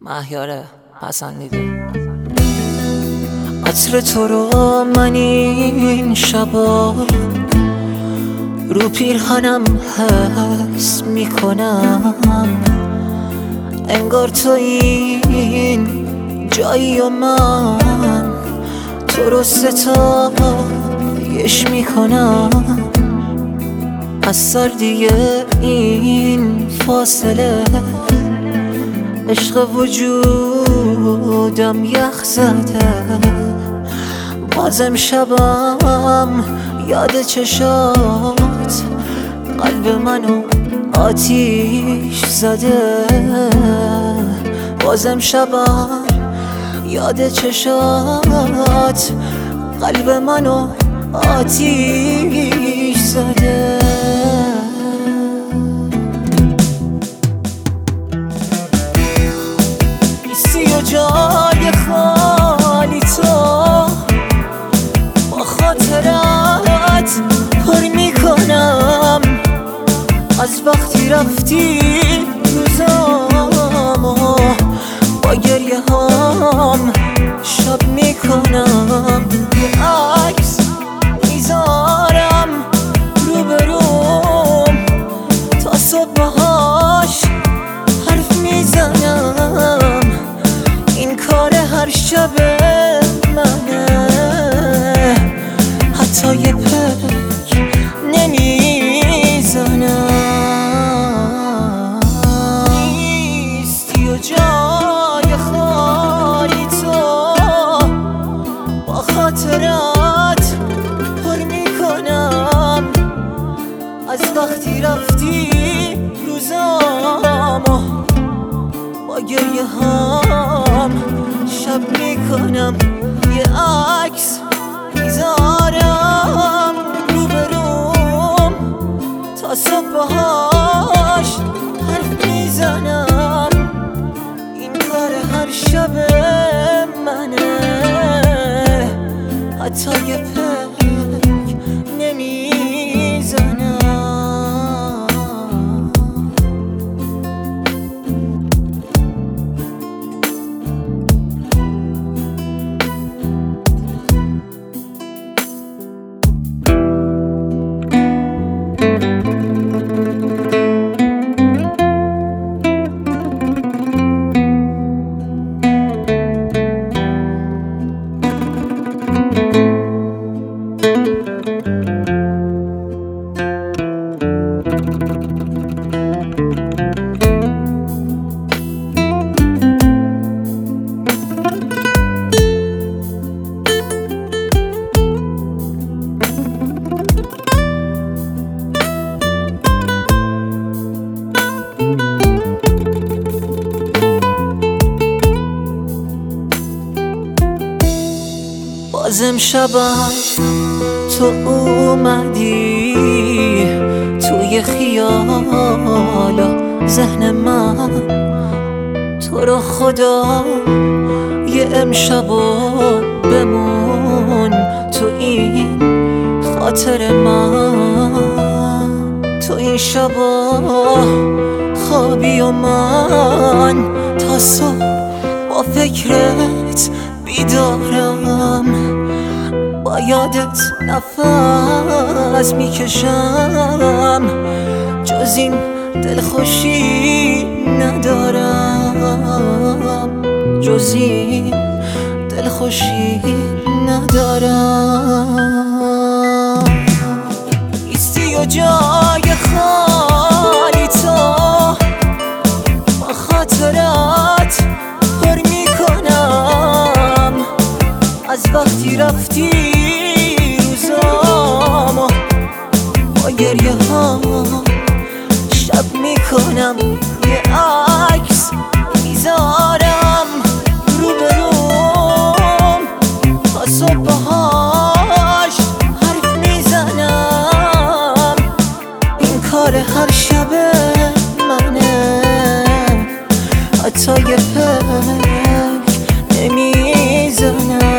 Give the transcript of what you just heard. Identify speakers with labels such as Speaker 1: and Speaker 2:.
Speaker 1: مهیار حسن‌دیده. عطر تو رو من این شبا رو پیرهنم حس میکنم، انگار تو این جایی و من تو رو ستایش میکنم. از سردی این فاصله عشق وجودم یخ زده، بازم شبم یاد چشات قلب منو آتیش زده. بازم شبم یاد چشات قلب منو آتیش زده. جای خالی تو با خاطرت پر میکنم، از وقتی رفتی روزامو با گریه هام شب میکنم. یه عکس میذارم روبروم تا صبحهاش حرف میزنم، این کار هر شب منه، حتی یه پک نمیزنم. نیستی و جای خالی تو با خاطرت پر میکنم، از وقتی رفتی روزامو با گریه هام شب میکنم. یه عکس میذارم روبروم تا صبحهاش حرف میزنم، این کار هر شب منه، حتی یه پک نمیزنم. بازم شبم تو اومدی توی خیالا ذهن من، تو رو خدا یه امشبو بمون تو این خاطر من. تو این شبا خوابی و من تا صبح با فکرت بیدارم، با یادت نفس میکشم، جز این دلخوشی ندارم، جز این دلخوشی ندارم. ایستی و جای خالی تو با خاطرت پر میکنم، از وقتی رفتی روزامو با گریه ها شب میکنم. یه عکس میذارم روبروم تا صبحهاش حرف میزنم، این کار هر شب منه، حتی یه پک نمیزنم.